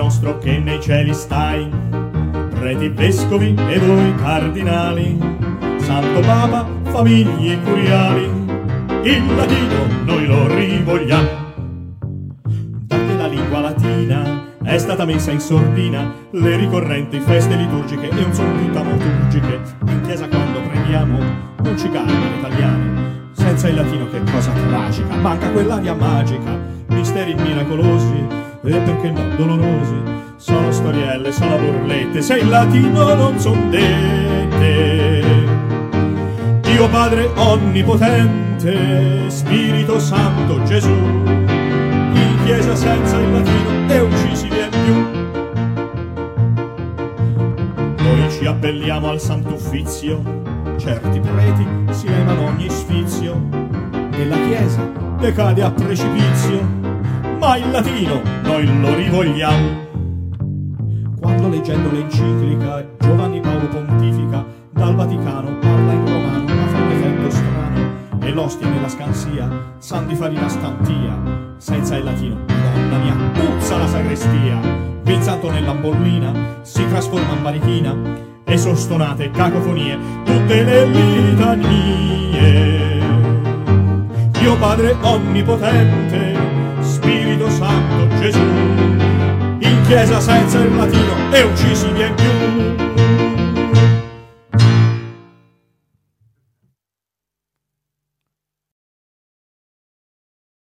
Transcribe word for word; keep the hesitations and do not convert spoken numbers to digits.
nostro che nei cieli stai, preti, vescovi e voi cardinali, santo papa, famiglie e curiali, il latino noi lo rivogliamo. Perché la lingua latina è stata messa in sordina, le ricorrenti feste liturgiche e un son più taumaturgiche. In chiesa quando preghiamo non ci calma l'italiano, senza il latino che cosa tragica, manca quell'aria magica, misteri miracolosi e perché no dolorosi, sono storielle, sono burlette, se il latino non son dette. Dio Padre onnipotente, Spirito Santo Gesù, in chiesa senza il latino e uccisi vien più. Noi ci appelliamo al santo uffizio, certi preti si levano ogni sfizio e la chiesa decade a precipizio, ma il latino noi lo rivogliamo. Quando leggendo l'enciclica Giovanni Paolo pontifica, dal Vaticano parla in romano, ma fa un effetto strano, e l'ostia nella scansia san di farina stantia, senza il latino, donna mia, puzza la sagrestia. Vin santo nell'ambollina si trasforma in manichina e son stonate cacofonie tutte le litanie. Dio Padre onnipotente, Spirito Santo Gesù, in chiesa senza il latino e uccisi vien più.